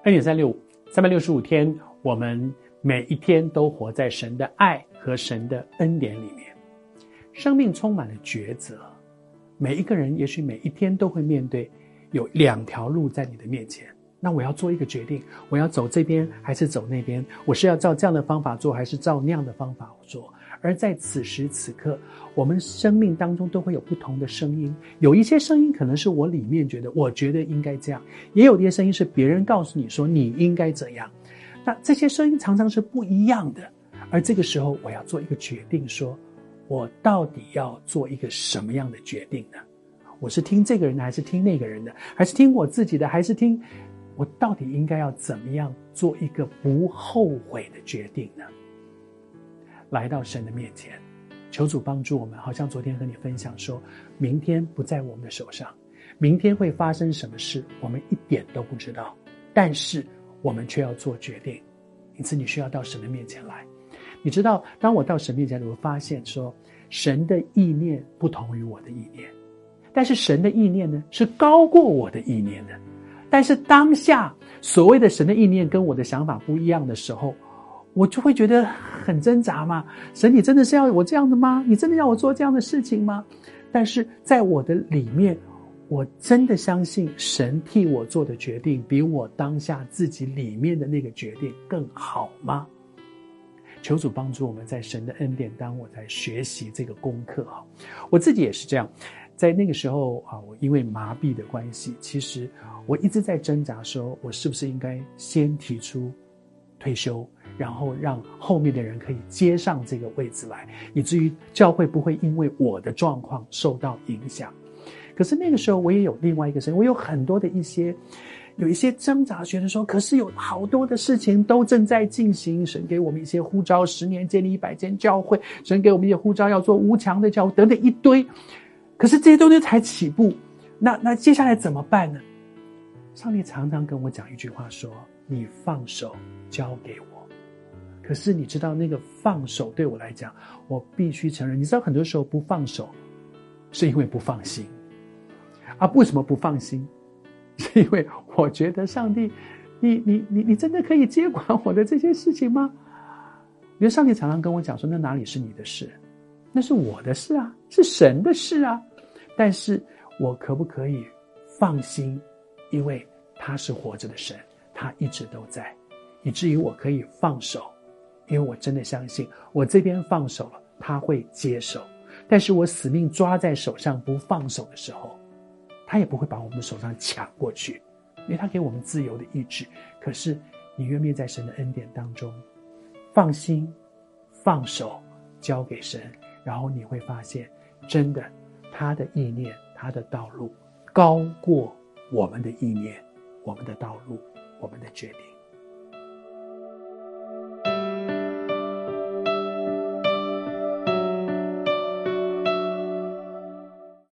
恩典365 365天，我们每一天都活在神的爱和神的恩典里面。生命充满了抉择，每一个人也许每一天都会面对有2条路在你的面前，那我要做一个决定，我要走这边还是走那边，我是要照这样的方法做还是照那样的方法做。而在此时此刻，我们生命当中都会有不同的声音，有一些声音可能是我里面我觉得应该这样，也有一些声音是别人告诉你说你应该怎样。那这些声音常常是不一样的，而这个时候我要做一个决定，说我到底要做一个什么样的决定呢？我是听这个人的还是听那个人的，还是听我自己的，还是听我到底应该要怎么样做一个不后悔的决定呢？来到神的面前，求主帮助我们，好像昨天和你分享说，明天不在我们的手上，明天会发生什么事我们一点都不知道，但是我们却要做决定，因此你需要到神的面前来。你知道当我到神面前，我会发现说，神的意念不同于我的意念，但是神的意念呢是高过我的意念的。但是当下所谓的神的意念跟我的想法不一样的时候，我就会觉得很挣扎嘛，神你真的是要我这样的吗？你真的要我做这样的事情吗？但是在我的里面，我真的相信神替我做的决定比我当下自己里面的那个决定更好吗？求主帮助我们在神的恩典当我在学习这个功课。我自己也是这样，在那个时候我因为麻痹的关系，其实我一直在挣扎说，我是不是应该先提出退休，然后让后面的人可以接上这个位置来，以至于教会不会因为我的状况受到影响。可是那个时候我也有另外一个声音，我有很多的有一些挣扎，觉得说可是有好多的事情都正在进行，神给我们一些呼召，10年建立100间教会，神给我们一些呼召要做无墙的教会等等一堆，可是这些东西才起步，那接下来怎么办呢？上帝常常跟我讲一句话说，你放手交给我。可是你知道那个放手对我来讲，我必须承认，你知道很多时候不放手是因为不放心为什么不放心？是因为我觉得上帝你真的可以接管我的这些事情吗？因为上帝常常跟我讲说，那哪里是你的事，那是我的事啊，是神的事啊。但是我可不可以放心，因为他是活着的神，他一直都在，以至于我可以放手，因为我真的相信我这边放手了，他会接手。但是我死命抓在手上不放手的时候，他也不会把我们手上抢过去，因为他给我们自由的意志。可是你愿不愿意在神的恩典当中放心放手交给神，然后你会发现真的他的意念他的道路高过我们的意念，我们的道路，我们的决定。